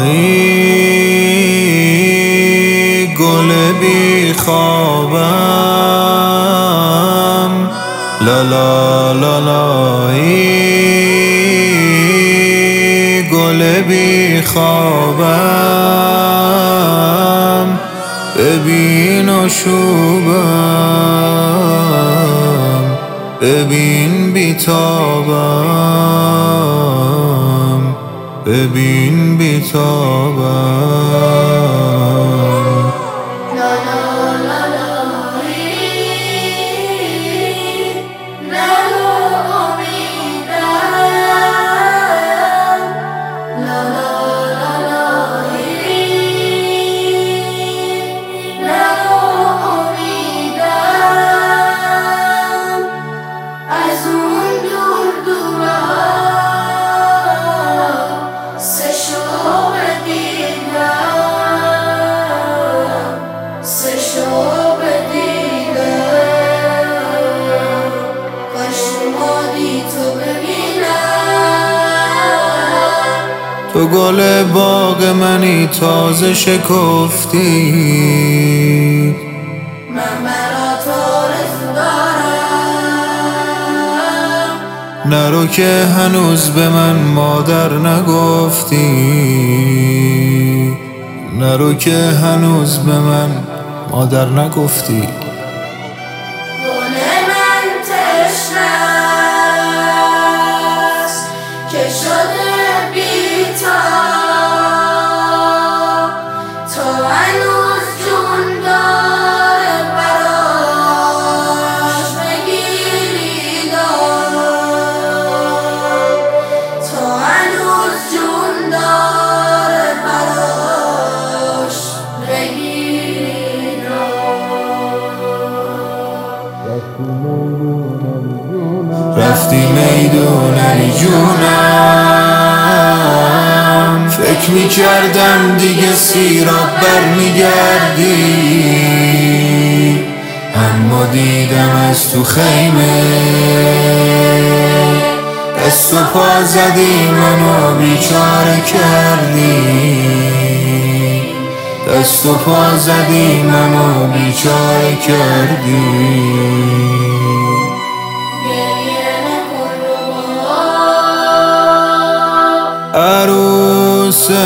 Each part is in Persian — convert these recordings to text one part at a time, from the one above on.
گل بی خوابم، لا لا لا لایی گل بی خوابم، ببین آشوبم، ببین بیتابم، ببین بیتابم. تو گل باغ منی تازه شکفتی، من برات آرزو دارم. نرو که هنوز به من مادر نگفتی، نرو که هنوز به من مادر نگفتی. گل من تشنه است که شده بی‌تاب، تو هنوز جون داره براش بگیری دار، تو هنوز جون داره براش بگیری دار. رفتی میدون علی جونم، فکر میکردم دیگه سیراب برمیگردی، اما دیدم از تو خیمه دست و پا زدی منو بیچاره کردی، دست و پا زدی منو بیچاره کردی. عروس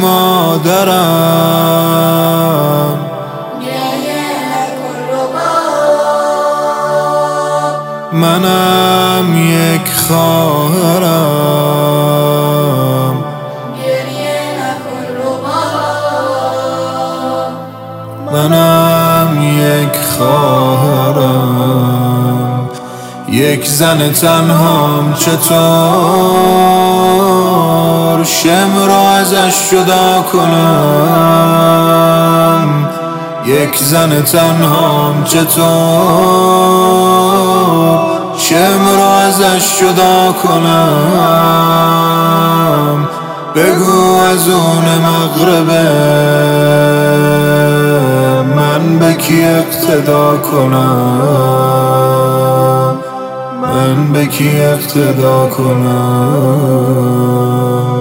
مادرم، منم یک خواهرم، منم یک خواهرم، یک زن تنهام چطور شم را ازش جدا کنم، یک زن تنهام چطور شم را ازش جدا کنم، بگو از اون مغربه من به کی اقتدا کنم، من به کی اقتدا کنم.